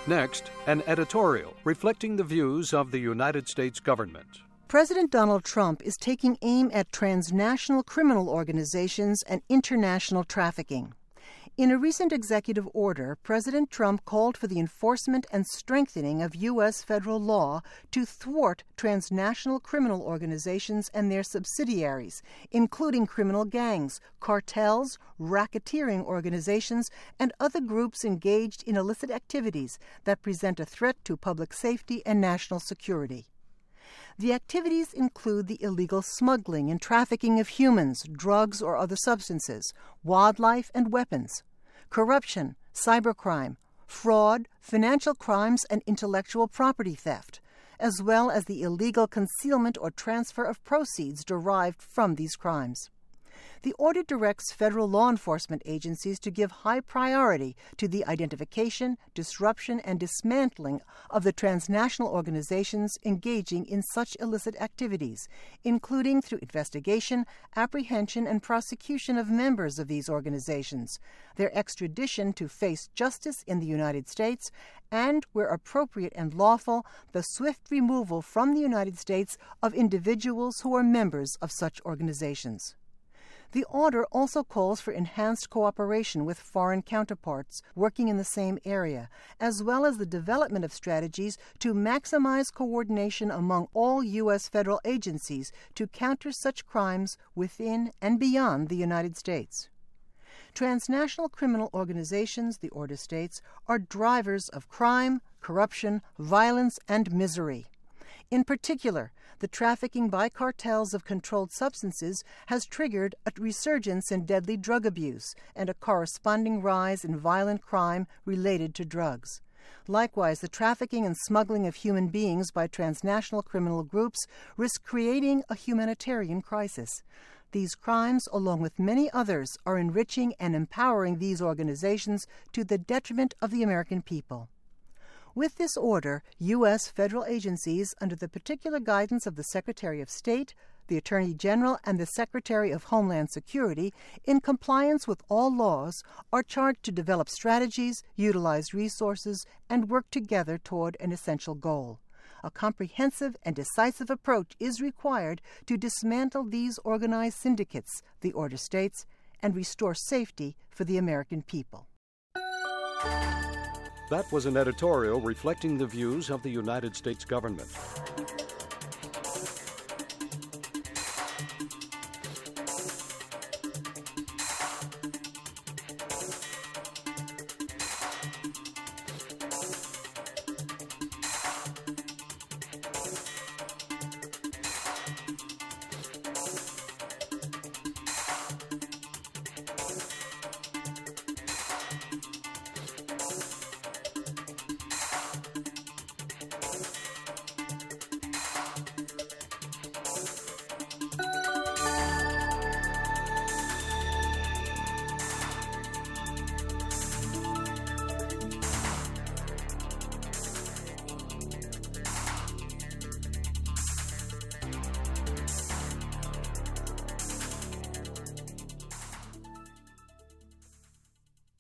Next, an editorial reflecting the views of the United States government. President Donald Trump is taking aim at transnational criminal organizations and international trafficking. In a recent executive order, President Trump called for the enforcement and strengthening of U.S. federal law to thwart transnational criminal organizations and their subsidiaries, including criminal gangs, cartels, racketeering organizations, and other groups engaged in illicit activities that present a threat to public safety and national security. The activities include the illegal smuggling and trafficking of humans, drugs, or other substances, wildlife, and weapons, corruption, cybercrime, fraud, financial crimes, and intellectual property theft, as well as the illegal concealment or transfer of proceeds derived from these crimes. The order directs federal law enforcement agencies to give high priority to the identification, disruption, and dismantling of the transnational organizations engaging in such illicit activities, including through investigation, apprehension, and prosecution of members of these organizations, their extradition to face justice in the United States, and, where appropriate and lawful, the swift removal from the United States of individuals who are members of such organizations. The order also calls for enhanced cooperation with foreign counterparts working in the same area, as well as the development of strategies to maximize coordination among all U.S. federal agencies to counter such crimes within and beyond the United States. Transnational criminal organizations, the order states, are drivers of crime, corruption, violence, and misery. In particular, the trafficking by cartels of controlled substances has triggered a resurgence in deadly drug abuse and a corresponding rise in violent crime related to drugs. Likewise, the trafficking and smuggling of human beings by transnational criminal groups risk creating a humanitarian crisis. These crimes, along with many others, are enriching and empowering these organizations to the detriment of the American people. With this order, U.S. federal agencies, under the particular guidance of the Secretary of State, the Attorney General, and the Secretary of Homeland Security, in compliance with all laws, are charged to develop strategies, utilize resources, and work together toward an essential goal. A comprehensive and decisive approach is required to dismantle these organized syndicates, the order states, and restore safety for the American people. That was an editorial reflecting the views of the United States government.